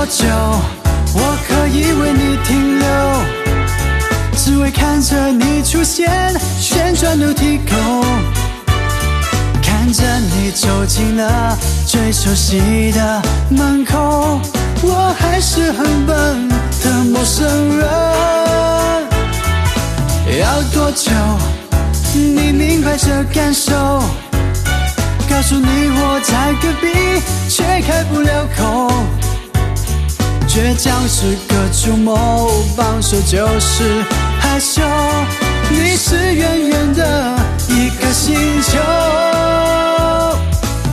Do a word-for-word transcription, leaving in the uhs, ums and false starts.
多久，我可以为你停留，只为看着你出现，旋转楼梯口，看着你走进了最熟悉的门口，我还是很笨的陌生人。要多久你明白这感受，告诉你我在隔壁却开不了口，倔强是个触摸，放手就是害羞，你是远远的一个星球。